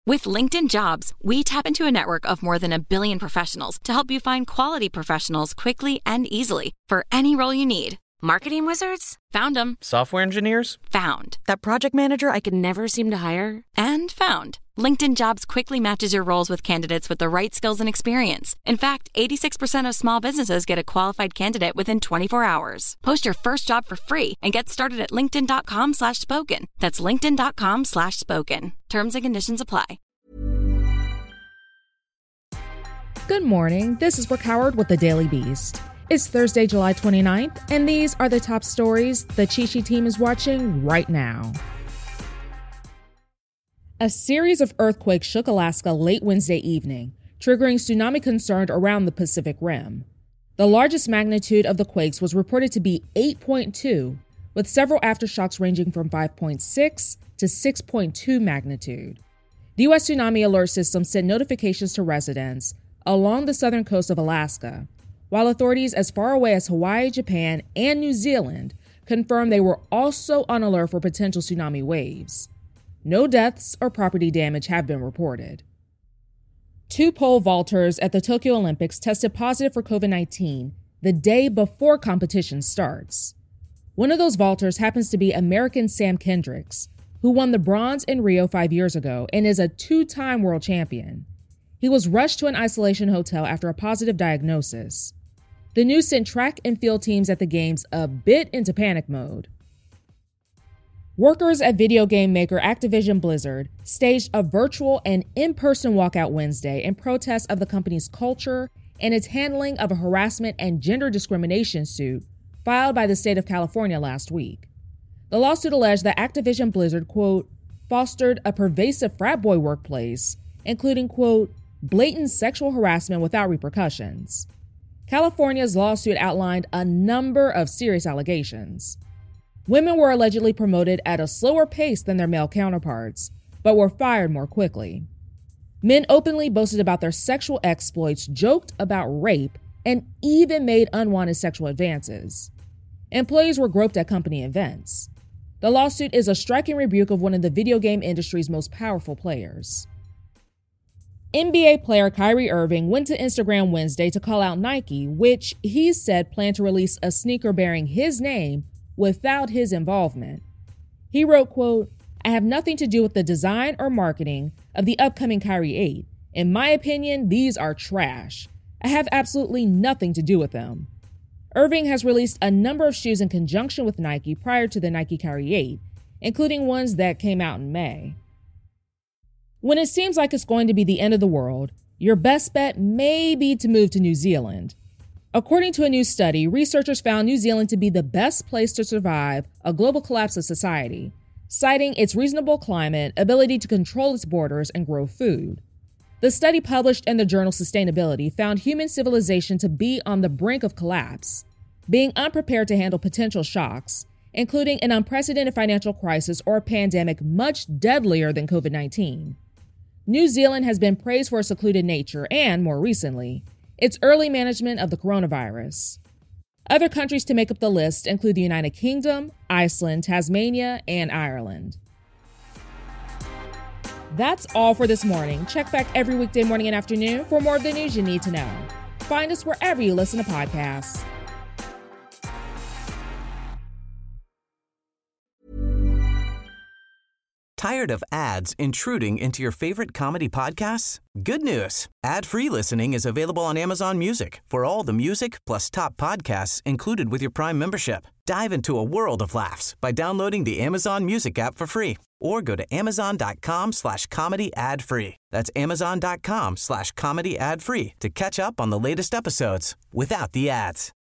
With LinkedIn Jobs, we tap into a network of more than 1 billion professionals to help you find quality professionals quickly and easily for any role you need. Marketing wizards? Found them. Software engineers? Found. That project manager I could never seem to hire? And found. LinkedIn Jobs quickly matches your roles with candidates with the right skills and experience. In fact, 86% of small businesses get a qualified candidate within 24 hours. Post your first job for free and get started at linkedin.com/spoken. That's linkedin.com/spoken. Terms and conditions apply. Good morning. This is Brooke Howard with the Daily Beast. It's Thursday, July 29th, and these are the top stories the Chi-Chi team is watching right now. A series of earthquakes shook Alaska late Wednesday evening, triggering tsunami concern around the Pacific Rim. The largest magnitude of the quakes was reported to be 8.2, with several aftershocks ranging from 5.6 to 6.2 magnitude. The U.S. Tsunami Alert System sent notifications to residents along the southern coast of Alaska, while authorities as far away as Hawaii, Japan, and New Zealand confirmed they were also on alert for potential tsunami waves. No deaths or property damage have been reported. 2 pole vaulters at the Tokyo Olympics tested positive for COVID-19 the day before competition starts. One of those vaulters happens to be American Sam Kendricks, who won the bronze in Rio 5 years ago and is a 2-time world champion. He was rushed to an isolation hotel after a positive diagnosis. The news sent track and field teams at the games a bit into panic mode. Workers at video game maker Activision Blizzard staged a virtual and in-person walkout Wednesday in protest of the company's culture and its handling of a harassment and gender discrimination suit filed by the state of California last week. The lawsuit alleged that Activision Blizzard, quote, fostered a pervasive frat boy workplace, including, quote, blatant sexual harassment without repercussions. California's lawsuit outlined a number of serious allegations. Women were allegedly promoted at a slower pace than their male counterparts, but were fired more quickly. Men openly boasted about their sexual exploits, joked about rape, and even made unwanted sexual advances. Employees were groped at company events. The lawsuit is a striking rebuke of one of the video game industry's most powerful players. NBA player Kyrie Irving went to Instagram Wednesday to call out Nike, which he said planned to release a sneaker bearing his name without his involvement. He wrote, quote, I have nothing to do with the design or marketing of the upcoming Kyrie 8. In my opinion, these are trash. I have absolutely nothing to do with them. Irving has released a number of shoes in conjunction with Nike prior to the Nike Kyrie 8, including ones that came out in May. When it seems like it's going to be the end of the world, your best bet may be to move to New Zealand. According to a new study, researchers found New Zealand to be the best place to survive a global collapse of society, citing its reasonable climate, ability to control its borders, and grow food. The study published in the journal Sustainability found human civilization to be on the brink of collapse, being unprepared to handle potential shocks, including an unprecedented financial crisis or a pandemic much deadlier than COVID-19. New Zealand has been praised for its secluded nature and, more recently, its early management of the coronavirus. Other countries to make up the list include the United Kingdom, Iceland, Tasmania, and Ireland. That's all for this morning. Check back every weekday morning and afternoon for more of the news you need to know. Find us wherever you listen to podcasts. Tired of ads intruding into your favorite comedy podcasts? Good news. Ad-free listening is available on Amazon Music for all the music plus top podcasts included with your Prime membership. Dive into a world of laughs by downloading the Amazon Music app for free or go to amazon.com/comedy ad-free. That's amazon.com/comedy ad-free to catch up on the latest episodes without the ads.